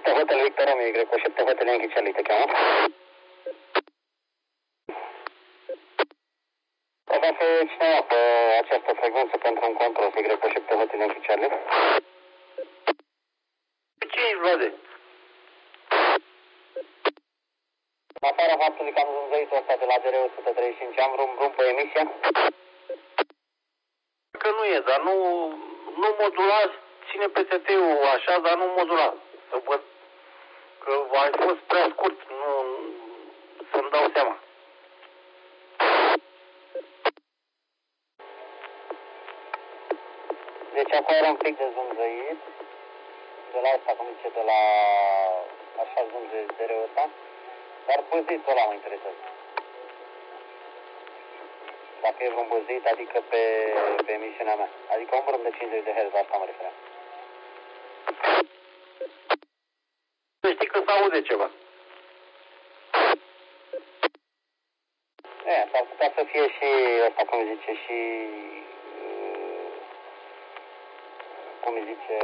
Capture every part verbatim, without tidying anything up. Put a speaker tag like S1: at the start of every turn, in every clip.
S1: șapte Hotel Victor Romeo, Y cu șapte Hotel Yankee Charlie, te cheamă? Avea pe cineva pe această frecvență pentru un control, Y cu șapte Hotel Yankee Charlie?
S2: Ce ești, Vlade?
S1: În afara faptului că am zânzăit-o ăsta de la D R o sută treizeci și cinci, am vreun drum pe emisie?
S2: Că nu e, dar nu, nu modula, ține P T T-ul așa, dar nu modula. Să văd că ai fost prea scurt, nu, să-mi dau seama.
S1: Deci acum era un pic de zânzăit, de la asta, cum zice, de la așa zânză D R-ul ăsta, dar băzitul ăla mă interesează. Dacă e vreun băzit, adică pe, pe emisiunea mea. Adică un brum de cincizeci de herți, la asta mă refeream.
S2: Să știi că s-aude ceva.
S1: E, s-ar putea să fie și ăsta, cum zice, și... cum zice...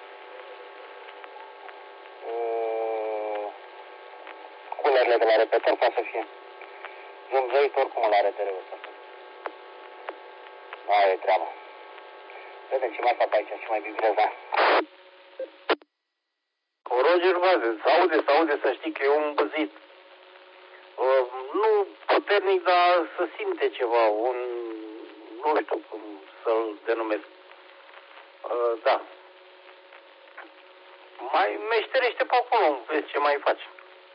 S1: culerile de la repetor, ca să fie. Zâmzăit oricum îl are D R-ul ăsta. Aia e treaba. Vedem ce mai fac aici, ce mai vibrez, da.
S2: Roger Vaze, s-aude, s-aude, să știi că e un băzit. Uh, nu puternic, dar să simte ceva, un... nu știu cum să-l denumesc. Uh, da. Mai meșterește pe acolo, vezi ce mai faci.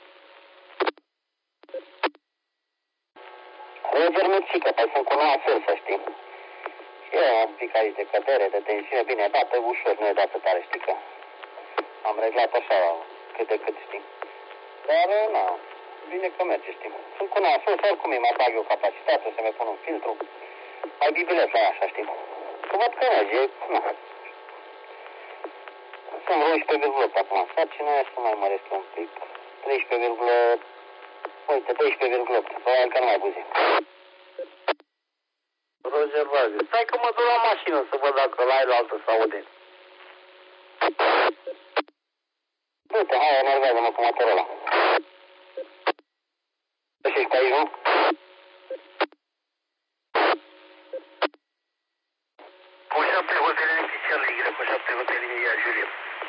S1: Roger Micică, păi sunt cu noua fel, să știi. Și e un pic aici de cădere, de tensiune, bine, dată ușor, nu e dată tare, știi că am reglat așa, cât de cât, știi. Dar, na, bine că merge, știi. Sunt cu noua fel, oricum îi mai bag eu capacitatea, să mi pun un filtru, mai bibilet la așa, știi. Că văd că merge, na. Sunt unsprezece virgulă opt acum, sarcină, să mai măresc un pic, treisprezece, uite, treisprezece virgulă opt, probabil că nu mai buzi.
S2: Roger Vaze, stai că mă duc la mașină să văd dacă la aia altă s-aude.
S1: Uite, hai, enervează-mă cu motorul ăla. Ești pe aici, nu?
S2: Cu șapte hotele oficiale, Y, cu șapte hotele India Julia.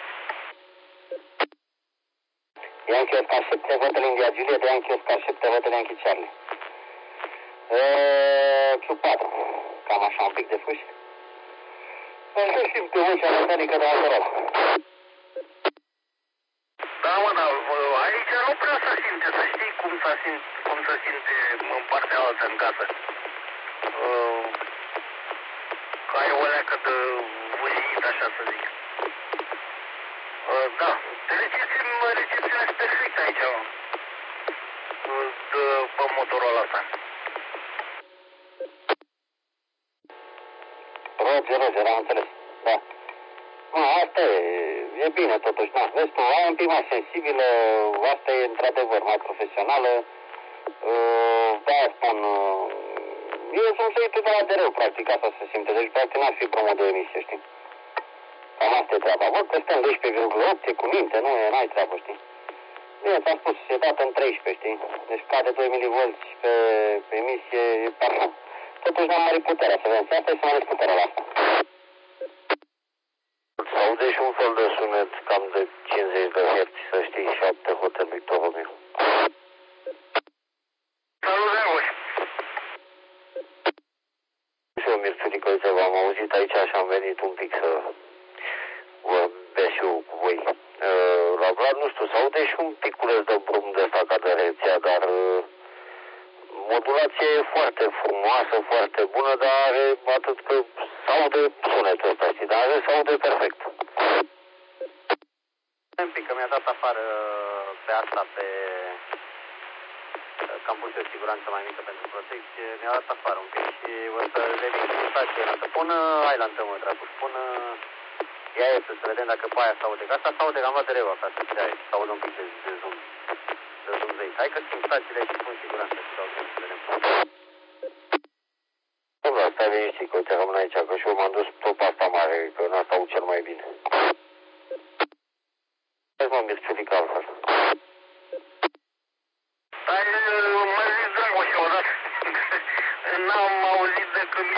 S1: Yankee Oscar șapte Hotel India Julia, de Yankee Oscar șapte Hotel Yankee Charlie. Q patru, cam așa un pic de fuși. Să simte vocea mecanică de motorul ăla.
S2: Da, mă, dar aici nu prea se simte, să știi cum se simte, cum se simte în partea altă în casă. Uh, ca e o leacă de vâjit, așa să zic. Uh, da, recepția este perfectă aici, de, pe motorul ăsta.
S1: Roger, Roger, am înțeles, da. Nu, asta e, e bine totuși, da. Vezi tu, ai un pic mai sensibilă, asta e într-adevăr mai profesională. Uh, da, spun, uh, eu sunt săitul de la D R-ul, practic, asta se simte, deci practic n-ar fi promo de emisie, știi? Cam asta e treaba. Văd că stăm doisprezece virgulă opt, e cu minte, nu e, n-ai treabă, știi? Bine, ți-am spus, e dată în treisprezece, știi? Deci cade doi milivolți pe, pe emisie, e parfum. Totuși n-am mărit puterea, să vedem, asta e să mărit puterea la asta.
S2: S-aude și un fel de sunet cam de cincizeci de herți, să știi, șapte Hotel Victor Romeo. Salut, Negoș!
S1: Și eu, Mirțulică, uite, v-am auzit aici și am venit un pic să vorbesc și eu cu voi. Uh, la Vlad, nu știu, s-aude și un piculeț de brum de ăsta ca de rețea, dar uh, modulația e foarte frumoasă, foarte bună, dar are atât că s-aude sunetul ăsta, știi, dar are s-aude perfect.
S2: Un pic, că mi-a dat afară pe asta, pe campus de siguranță mai mică pentru protecție, mi-a dat afară un pic și o să revin cu stația, să pună Island, mă, dracu, pună ia este să vedem dacă pe aia s-aude, că asta s-aude, că am luat de reu acasă, de aia, s-aude un pic de, de zoom, de zoom zei. Hai că schimb stațiile și pun siguranță și dau zoom să vedem.
S1: Bă, stai liniștit, că uite, rămân aici, că și eu m-am dus tot pe asta mare, că n-asta aud cel mai bine. Vezi, mă, Mirciulic altfel.
S2: Dar mă zic Dragoș odată. N-am auzit de când